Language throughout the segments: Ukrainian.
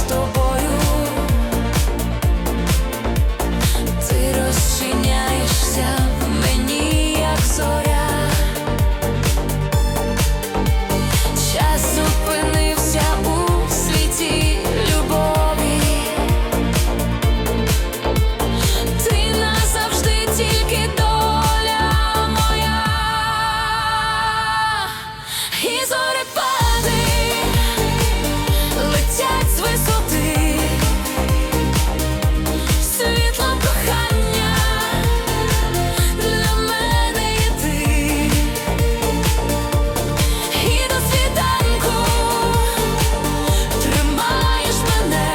тобою. Ти розчиняєшся в мені, як зоря. Час зупинився у світі любові. Ти назавжди тільки доля моя. І зорепади летять з висоти, світлом кохання для мене є ти. І до світанку тримаєш мене,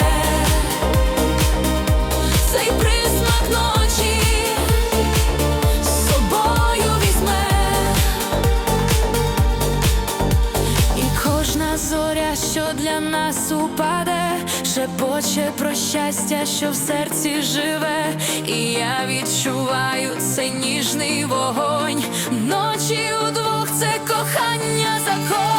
цей присмак ночі з собою візьме. І кожна зоря, що для нас упаде, шепоче про щастя, що в серці живе. І я відчуваю цей ніжний вогонь. Ночі удвох — це кохання закон.